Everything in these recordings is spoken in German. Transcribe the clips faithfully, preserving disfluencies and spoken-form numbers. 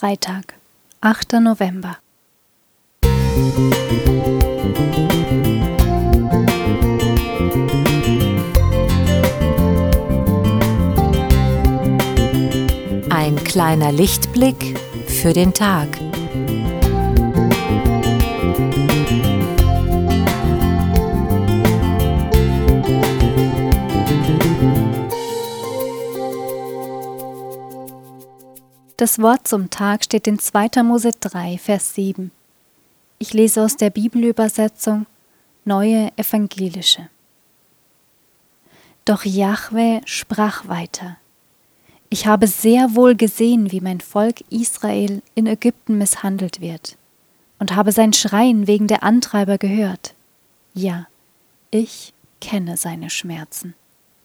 Freitag, achter November. Ein kleiner Lichtblick für den Tag. Das Wort zum Tag steht in zweiter Mose drei, Vers sieben. Ich lese aus der Bibelübersetzung Neue Evangelische. Doch Jahwe sprach weiter: Ich habe sehr wohl gesehen, wie mein Volk Israel in Ägypten misshandelt wird, und habe sein Schreien wegen der Antreiber gehört. Ja, ich kenne seine Schmerzen.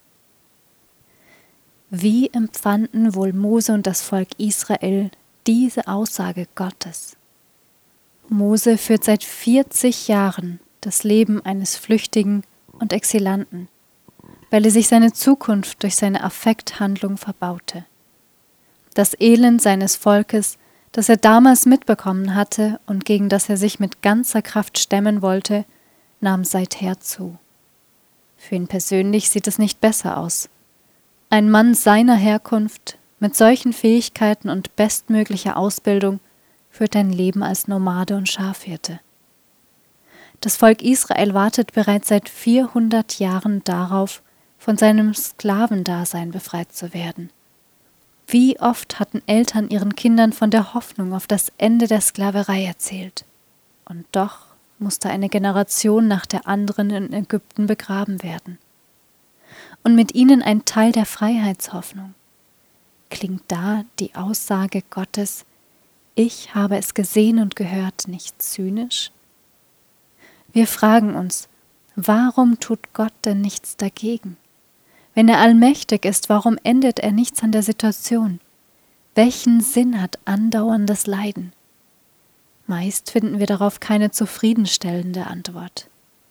Wie empfanden wohl Mose und das Volk Israel diese Aussage Gottes? Mose führt seit vierzig Jahren das Leben eines Flüchtigen und Exilanten, weil er sich seine Zukunft durch seine Affekthandlung verbaute. Das Elend seines Volkes, das er damals mitbekommen hatte und gegen das er sich mit ganzer Kraft stemmen wollte, nahm seither zu. Für ihn persönlich sieht es nicht besser aus. Ein Mann seiner Herkunft, mit solchen Fähigkeiten und bestmöglicher Ausbildung, führt ein Leben als Nomade und Schafhirte. Das Volk Israel wartet bereits seit vierhundert Jahren darauf, von seinem Sklavendasein befreit zu werden. Wie oft hatten Eltern ihren Kindern von der Hoffnung auf das Ende der Sklaverei erzählt. Und doch musste eine Generation nach der anderen in Ägypten begraben werden. Und mit ihnen ein Teil der Freiheitshoffnung. Klingt da die Aussage Gottes: Ich habe es gesehen und gehört, nicht zynisch? Wir fragen uns, warum tut Gott denn nichts dagegen? Wenn er allmächtig ist, warum ändert er nichts an der Situation? Welchen Sinn hat andauerndes Leiden? Meist finden wir darauf keine zufriedenstellende Antwort.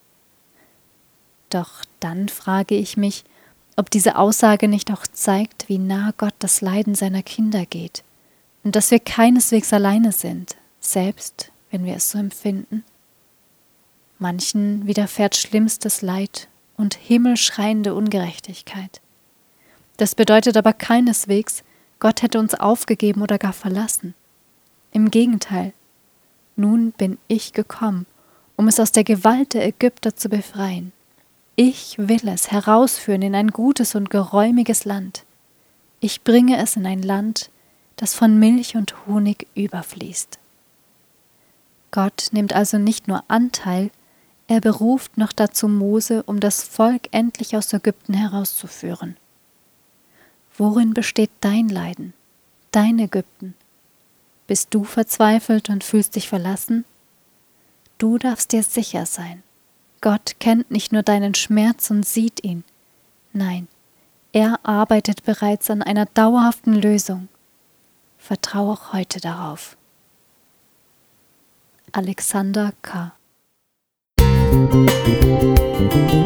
Doch dann frage ich mich, ob diese Aussage nicht auch zeigt, wie nah Gott das Leiden seiner Kinder geht und dass wir keineswegs alleine sind, selbst wenn wir es so empfinden. Manchen widerfährt schlimmstes Leid und himmelschreiende Ungerechtigkeit. Das bedeutet aber keineswegs, Gott hätte uns aufgegeben oder gar verlassen. Im Gegenteil, nun bin ich gekommen, um es aus der Gewalt der Ägypter zu befreien. Ich will es herausführen in ein gutes und geräumiges Land. Ich bringe es in ein Land, das von Milch und Honig überfließt. Gott nimmt also nicht nur Anteil, er beruft noch dazu Mose, um das Volk endlich aus Ägypten herauszuführen. Worin besteht dein Leiden, dein Ägypten? Bist du verzweifelt und fühlst dich verlassen? Du darfst dir sicher sein. Gott kennt nicht nur deinen Schmerz und sieht ihn. Nein, er arbeitet bereits an einer dauerhaften Lösung. Vertraue auch heute darauf. Alexander K.